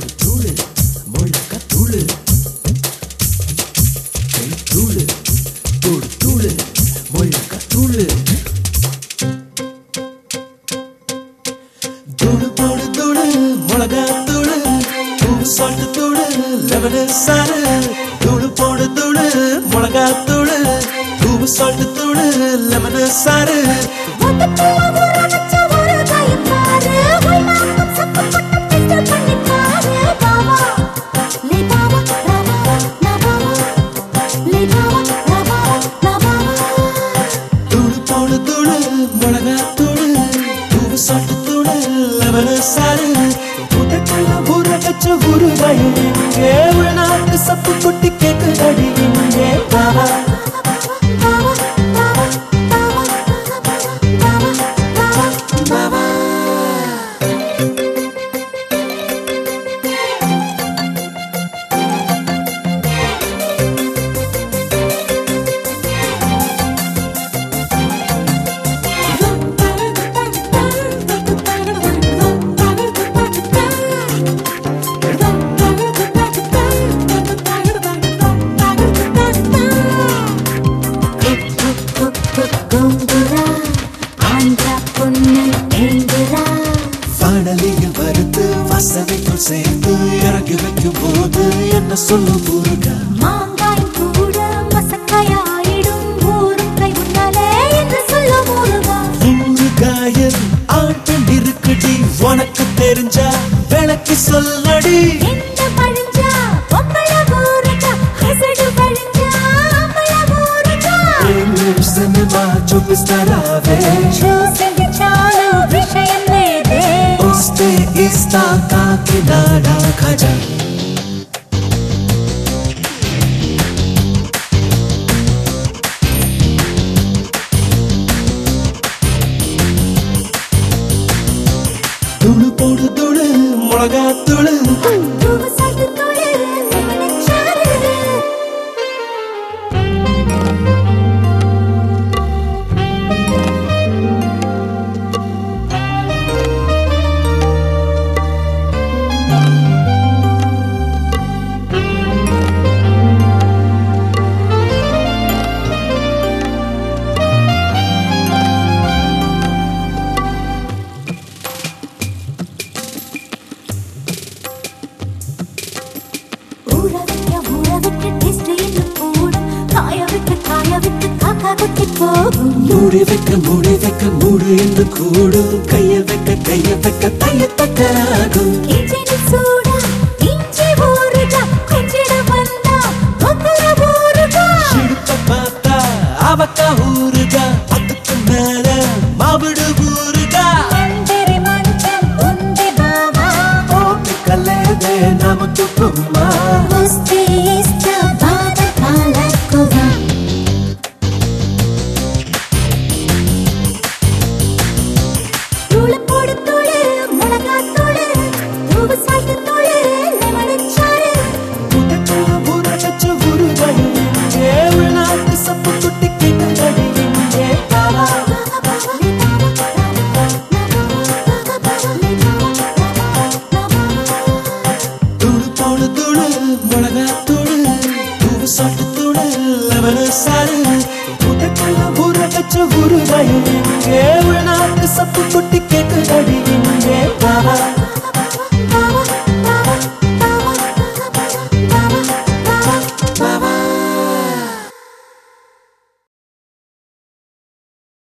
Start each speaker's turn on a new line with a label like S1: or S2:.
S1: தூளு முழக்க தூளு தூளு தூளு தூளு முழக்க தூளு தூளு போடு தூளு முழக்க தூளு பூவு சால்ட் தூளு லெமன் சாறு தூளு போடு தூளு முழக்க தூளு பூவு சால்ட் தூளு லெமன் சாறு சப்பு குட்டி கேக்கு அடி இங்கே பாவா வானலியில் வறுத்து வசதிக்குள் சேர்த்து இறக்கி வைக்கும் போது என்ன சொல்லு பூருங்க
S2: மாங்காய் கூட மசக்கையாயிடும் ஊருக்கை உன்னாலே என்று சொல்ல முருகா
S1: ஊறுகாயில் ஆட்டம் இருக்குடி உனக்கு தெரிஞ்சா விளக்கி சொல்லடி
S2: என்ன பழிஞ்சா பொம்பள ஊருக்கா ஹசடு பழிஞ்சா அம்பள ஊருக்கா
S1: इंग्लिश सिनेमा చూపిస్తారావే
S2: చూసింది చాలు విషయం లేదే
S1: వస్తే ఇస్తా కాకినాడ ఖజా தூளு போடு தூளு முழகா தூளு
S2: பூவு சால்ட் தூளு லெமன் சாறு
S1: மூடி வைக்க மூடு என்று கூடு கைய வைக்க தையத்தக்கராகும் பார்த்தா அவக்கா ஊருகா அதுக்கு மேல மாவிடு ஊருகா ஓட்டு கல்லேதே நமக்கு கும்மா சப்பு குட்டி கேக்கு அடி இங்கே பாவா